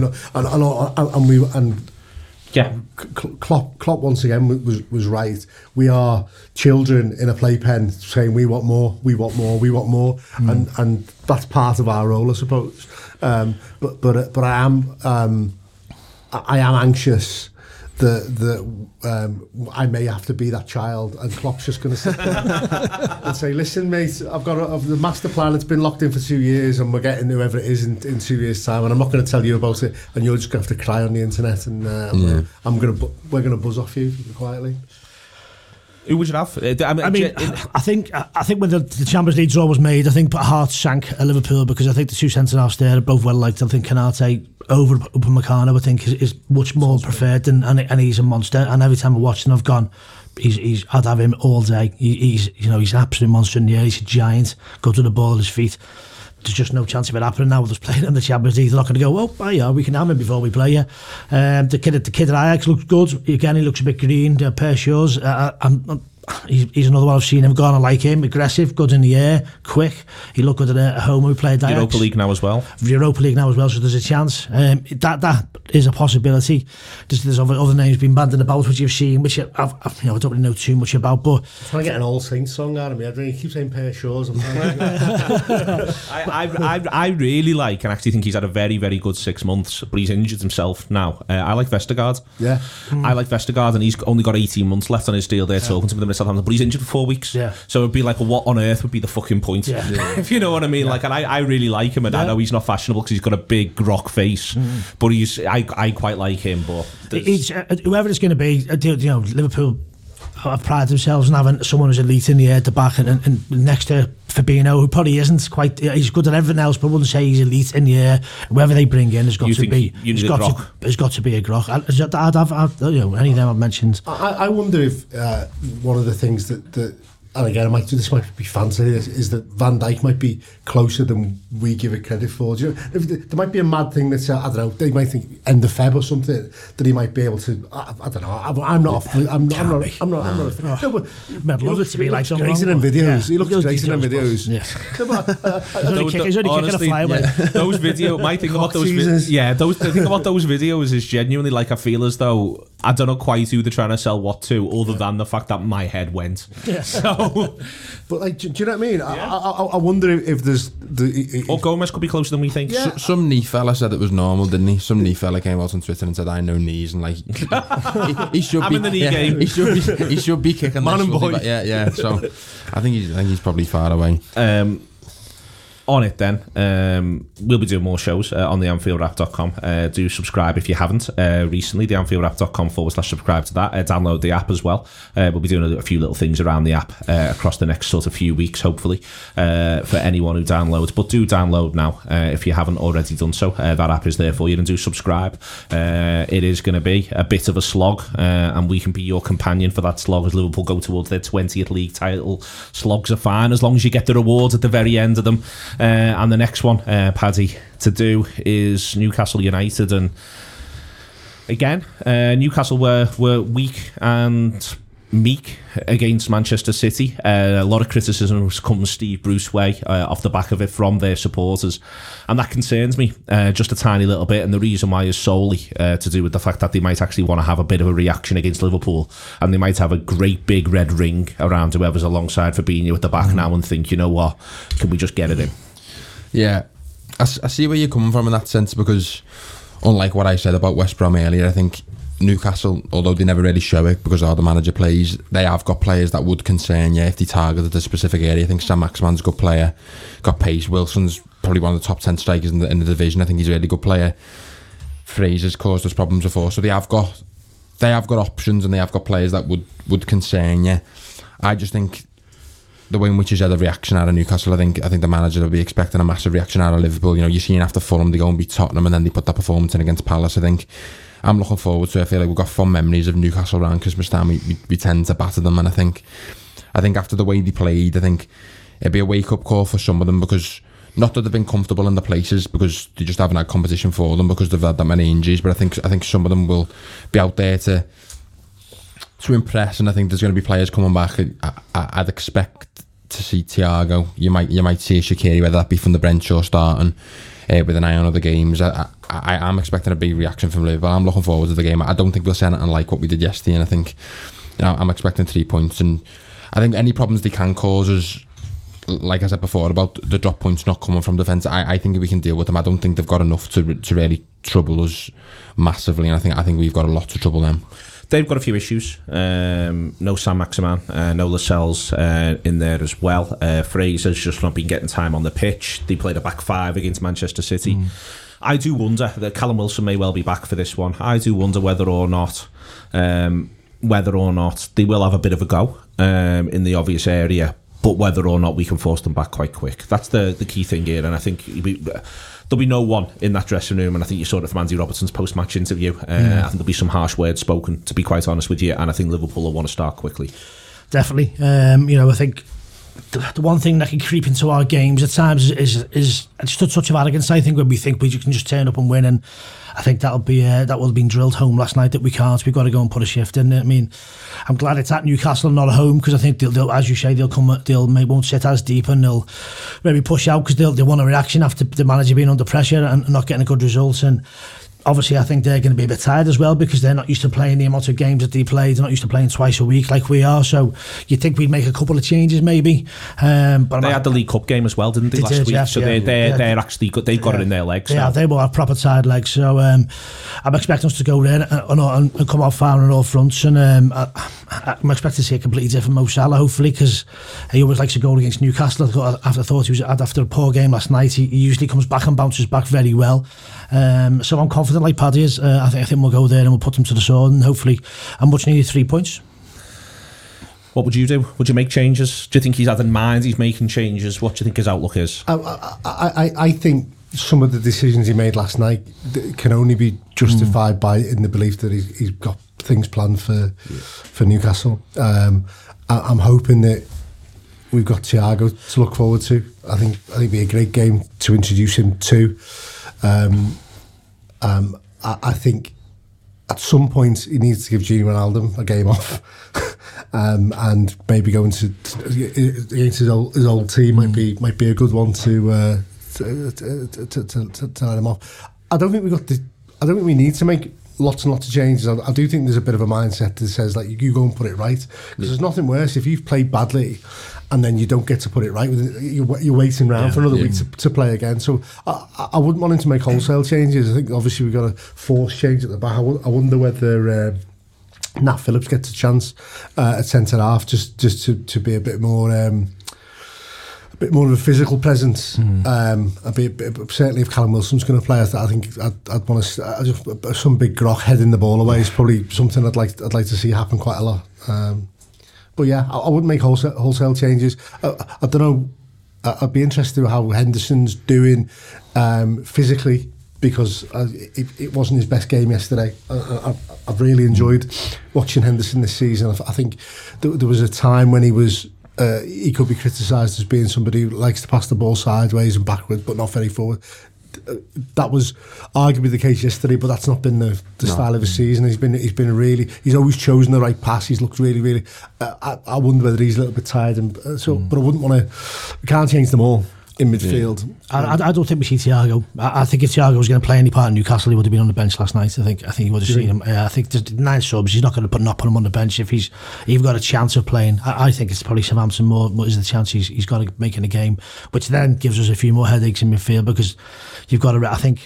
Klopp once again was right. We are children in a playpen saying we want more, and that's part of our role, I suppose. But I am anxious that I may have to be that child, and Klopp's just going to sit there and say, "Listen, mate, I've got the master plan. It's been locked in for 2 years, and we're getting whoever it is in 2 years' time, and I'm not going to tell you about it, and you're just going to have to cry on the internet, and we're going to buzz off you quietly." Who would you have? I think when the Champions League draw was made, I think heart sank at Liverpool, because I think the two centre halves there are both well liked. I think Konate over Upamecano, I think is much more preferred, and he's a monster. And every time I watched him, I've gone, I'd have him all day. He's an absolute monster in the air. He's a giant. Go to the ball at his feet. There's just no chance of it happening now with us playing in the Champions League. They're not going to go, we can have him before we play you. The kid at Ajax looks good. Again, he looks a bit green. Pershaws, he's another one I've seen him go on. I like him. Aggressive, good in the air, quick. He looked good at home when we played Ajax. Europa League now as well. So there's a chance. That is a possibility. There's other names being banded about, which you've seen, which I don't really know too much about. But I'm trying to get an All Saints song out of me. I really keep saying Pershaws. I really like and actually think he's had a very, very good 6 months, but he's injured himself now. I like Vestergaard. Yeah. I like Vestergaard, and he's only got 18 months left on his deal there, talking to them at Southampton, but he's injured for 4 weeks. Yeah. So it'd be like, well, what on earth would be the fucking point? Yeah. If you know what I mean. Yeah. Like, and I really like him, and I know he's not fashionable because he's got a big rock face, but I quite like him. But whoever it's going to be, Liverpool have prided themselves on having someone who's elite in the air at the back, and next to Fabinho, who probably isn't quite, he's good at everything else, but I wouldn't say he's elite in the air. Whoever they bring in has got to be. There's got to be a Groch. I'd have any of them I've mentioned. I wonder if one of the things that and again, this might be fancy, is that Van Dijk might be closer than we give it credit for. There might be a mad thing that, I don't know, they might think end of Feb or something, that he might be able to, I don't know, I'm not. I'd love it to be like something. He looks great in videos. He looks great in videos. He's only kicking a fly away. Those videos, my thing about those videos, the thing about those videos is genuinely, like, I feel as though I don't know quite who they're trying to sell what to, other than the fact that my head went. Yeah. So, but like, do you know what I mean? Yeah. I wonder if there's or Gomez could be closer than we think. Yeah. Some knee fella said it was normal, didn't he? Some knee fella came out on Twitter and said, "I know knees," and like he should I'm be in the knee game. He should be kicking. Man and boy. Yeah. So I think he's probably far away. On it then, we'll be doing more shows on the AnfieldWrap.com. Do subscribe if you haven't recently, the AnfieldWrap.com/subscribe to that. Download the app as well. We'll be doing a few little things around the app across the next sort of few weeks, hopefully, for anyone who downloads. But do download now if you haven't already done so. That app is there for you, and do subscribe. It is going to be a bit of a slog, and we can be your companion for that slog as Liverpool go towards their 20th league title. Slogs are fine as long as you get the rewards at the very end of them. And the next one, Paddy, to do is Newcastle United, and again, Newcastle were weak and meek against Manchester City. A lot of criticism has come Steve Bruce way off the back of it from their supporters, and that concerns me just a tiny little bit. And the reason why is solely to do with the fact that they might actually want to have a bit of a reaction against Liverpool, and they might have a great big red ring around whoever's alongside Fabinho at the back now and think, you know what, can we just get it in? Yeah, I see where you're coming from in that sense, because unlike what I said about West Brom earlier, I think Newcastle, although they never really show it because how the manager plays, they have got players that would concern you if they targeted a specific area. I think Sam Maximan's a good player, got pace. Wilson's probably one of the top 10 strikers in the division. I think he's a really good player. Fraser's caused us problems before, so they have got options and they have got players that would concern you. I just think the way in which he's had a reaction out of Newcastle, I think the manager will be expecting a massive reaction out of Liverpool. You know, you're seeing after Fulham they go and beat Tottenham and then they put that performance in against Palace. I think I'm looking forward to it. I feel like we've got fond memories of Newcastle around Christmas time. We tend to batter them, and I think after the way they played, I think it'd be a wake-up call for some of them, because not that they've been comfortable in the places, because they just haven't had competition for them because they've had that many injuries, but I think some of them will be out there to impress, and I think there's going to be players coming back. I'd expect to see Thiago. You might see Shaqiri, whether that be from the bench or starting with an eye on other games. I'm expecting a big reaction from Liverpool. I'm looking forward to the game. I don't think we'll see anything like what we did yesterday, and I think I'm expecting 3 points, and I think any problems they can cause us, like I said before about the drop points not coming from defence, I think we can deal with them. I don't think they've got enough to really trouble us massively, and I think we've got a lot to trouble them. They've got a few issues. No Saint-Maximin, no Lascelles in there as well. Fraser's just not been getting time on the pitch. They played a back five against Manchester City. I do wonder that Callum Wilson may well be back for this one. I do wonder whether or not they will have a bit of a go in the obvious area, but whether or not we can force them back quite quick. That's the key thing here, and I think there'll be no one in that dressing room, and I think you saw it from Andy Robertson's post-match interview. I think there'll be some harsh words spoken, to be quite honest with you, and I think Liverpool will want to start quickly. Definitely. I think the one thing that can creep into our games at times is just a touch of arrogance. I think when we think we can just turn up and win, and I think that will have been drilled home last night that we can't. We've got to go and put a shift in. I mean, I'm glad it's at Newcastle and not at home, because I think they'll, as you say, they won't sit as deep, and they'll maybe push out because they want a reaction after the manager being under pressure and not getting a good result. And obviously I think they're going to be a bit tired as well, because they're not used to playing the amount of games that they play. They're not used to playing twice a week like we are, so you'd think we'd make a couple of changes maybe. But they had the League Cup game as well, didn't they, last week? So they're actually good. They've got it in their legs. Yeah, they will have proper tired legs, so I'm expecting us to go there and come out far on all fronts, and I'm expecting to see a completely different Mo Salah, hopefully, because he always likes a goal against Newcastle. After a poor game last night, he usually comes back and bounces back very well. So I'm confident, like Paddy is. I think we'll go there and we'll put them to the sword, and hopefully a much needed 3 points. What would you do? Would you make changes? Do you think he's had in mind he's making changes? What do you think his outlook is? I think some of the decisions he made last night can only be justified in the belief that he's got things planned for Newcastle. I'm hoping that we've got Thiago to look forward to. I think it'd be a great game to introduce him to. I think at some point he needs to give Gini Wijnaldum a game off, and maybe going to against his old team might be a good one to let him off. I don't think we need to make lots and lots of changes. I do think there's a bit of a mindset that says, like, you go and put it right, because there's nothing worse if you've played badly and then you don't get to put it right. You're waiting around for another week to play again. So I wouldn't want him to make wholesale changes. I think obviously we've got a force change at the back. I wonder whether Nat Phillips gets a chance at centre half, just to be a bit more of a physical presence. Certainly if Callum Wilson's going to play, I think I'd want to some big grok heading the ball away is probably something I'd like to see happen quite a lot. But yeah, I wouldn't make wholesale changes. I don't know. I'd be interested in how Henderson's doing physically, because it wasn't his best game yesterday. I've really enjoyed watching Henderson this season. I think there was a time when he could be criticised as being somebody who likes to pass the ball sideways and backwards, but not very forward. That was arguably the case yesterday, but that's not been the style of his season. He's always chosen the right pass. He's looked really, really. I wonder whether he's a little bit tired, but I wouldn't want to. We can't change them all in midfield. I don't think we see Thiago. I think if Thiago was going to play any part in Newcastle, he would have been on the bench last night. I think he would have seen him. I think there's 9 subs. He's not going to not put him on the bench if he's even got a chance of playing. I think it's probably Southampton more is the chance he's got to make in a game, which then gives us a few more headaches in midfield, because you've got to. I think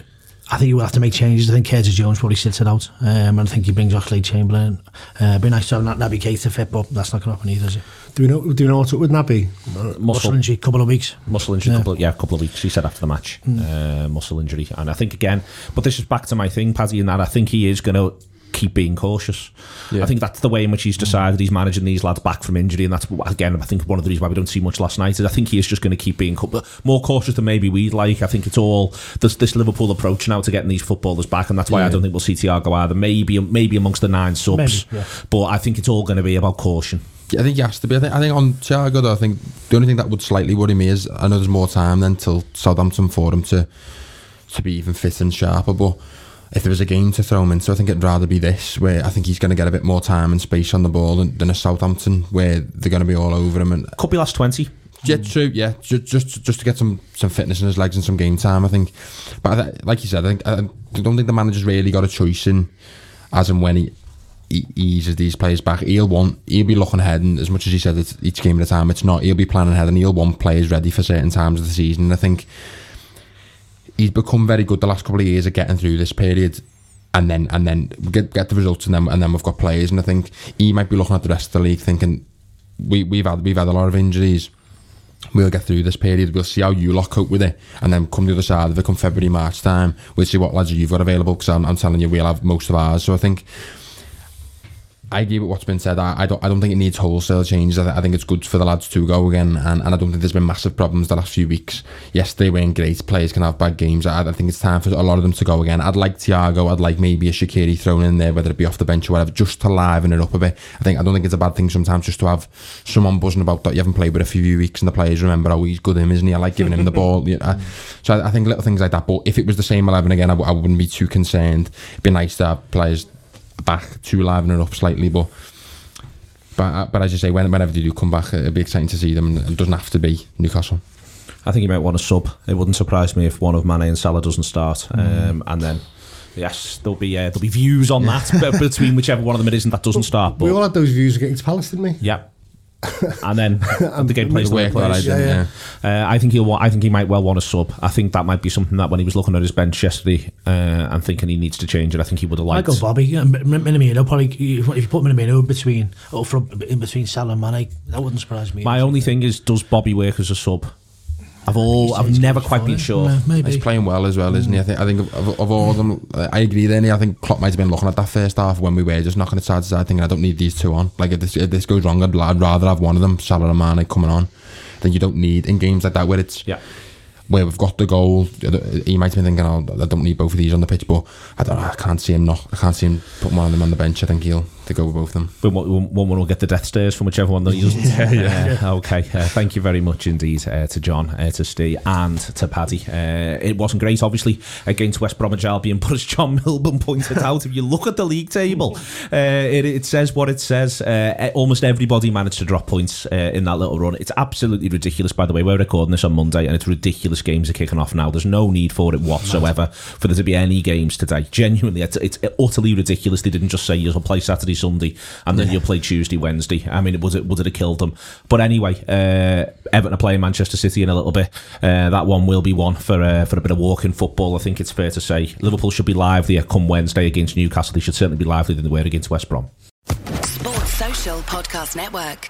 I think he will have to make changes. I think Curtis Jones probably sits it out. And I think he brings Oxlade-Chamberlain. It'd be nice to have Naby Keita fit, but that's not going to happen either, is it? Do we know what's up with Naby? Muscle injury, couple of weeks. Muscle injury, couple of weeks. He said after the match, muscle injury. And I think again, but this is back to my thing, Paddy, in that I think he is going to keep being cautious. I think that's the way in which he's decided he's managing these lads back from injury, and that's again I think one of the reasons why we don't see much last night is I think he is just going to keep being more cautious than maybe we'd like. I think it's all this Liverpool approach now to getting these footballers back, and that's why I don't think we'll see Thiago either. Maybe amongst the 9 subs, but I think it's all going to be about caution. I think he has to be. I think on Thiago though, I think the only thing that would slightly worry me is I know there's more time then till Southampton for him to be even fit and sharper, but if there was a game to throw him in, so I think it'd rather be this, where I think he's going to get a bit more time and space on the ball than a Southampton, where they're going to be all over him. And could be last 20. Yeah, true. Yeah, just to get some fitness in his legs and some game time, I think. But like you said, I don't think the manager's really got a choice in as and when he eases these players back. He'll be looking ahead, and as much as he said it's each game at a time, it's not. He'll be planning ahead, and he'll want players ready for certain times of the season. And I think he's become very good the last couple of years at getting through this period, and then get the results, and then we've got players. And I think he might be looking at the rest of the league thinking we've had a lot of injuries. We'll get through this period. We'll see how you lot cope with it, and then come the other side of it, come February, March time, we'll see what lads you've got available. Because I'm telling you, we'll have most of ours. So I think I agree with what's been said. I don't think it needs wholesale changes. I think it's good for the lads to go again, and I don't think there's been massive problems the last few weeks. Yes, they weren't great. Players can have bad games. I think it's time for a lot of them to go again. I'd like Thiago. I'd like maybe a Shaqiri thrown in there, whether it be off the bench or whatever, just to liven it up a bit. I don't think it's a bad thing sometimes just to have someone buzzing about that you haven't played with a few weeks, and the players remember, oh, he's good him, isn't he? I like giving him the ball. So I think little things like that. But if it was the same 11 again, I wouldn't be too concerned. It'd be nice to have players back to liven it up slightly, but as you say, whenever they do come back, it'll be exciting to see them, and it doesn't have to be Newcastle. I think he might want to sub. It wouldn't surprise me if one of Mane and Salah doesn't start, and then yes, there'll be views on that between whichever one of them it is and that doesn't start. But we all had those views against Palace, didn't we? Yeah. And then the game plays I think he might well want to sub. I think that might be something that when he was looking at his bench yesterday and thinking he needs to change it, I think he would have liked. I go Bobby. Minamino probably. If you put Minamino in between Salah and Mane, that wouldn't surprise me. My only thing is, does Bobby work as a sub? I've never quite been sure. Maybe. He's playing well as well, isn't he? I think of all of them, I agree then. I think Klopp might have been looking at that first half when we were just knocking it side to side, thinking I don't need these two on. Like if this goes wrong, I'd rather have one of them, Salah and Mane, coming on. I think you don't need in games like that where it's where we've got the goal. He might have been thinking, oh, I don't need both of these on the pitch, but I can't see him putting one of them on the bench. I think he'll go with both of them. But one will get the death stares from whichever one that he doesn't. Okay, thank you very much indeed to John, to Steve and to Paddy. It wasn't great obviously against West Bromwich Albion, but as John Milburn pointed out, if you look at the league table, it says what it says. Almost everybody managed to drop points in that little run. It's absolutely ridiculous, by the way. We're recording this on Monday and it's ridiculous games are kicking off now. There's no need for it whatsoever for there to be any games today. Genuinely, it's utterly ridiculous. They didn't just say you'll play Saturday, Sunday, and then you'll play Tuesday, Wednesday. I mean, would it have killed them? But anyway, Everton are playing Manchester City in a little bit. That one will be one for a bit of walking football. I think it's fair to say Liverpool should be livelier come Wednesday against Newcastle. They should certainly be livelier than they were against West Brom. Sports Social Podcast Network.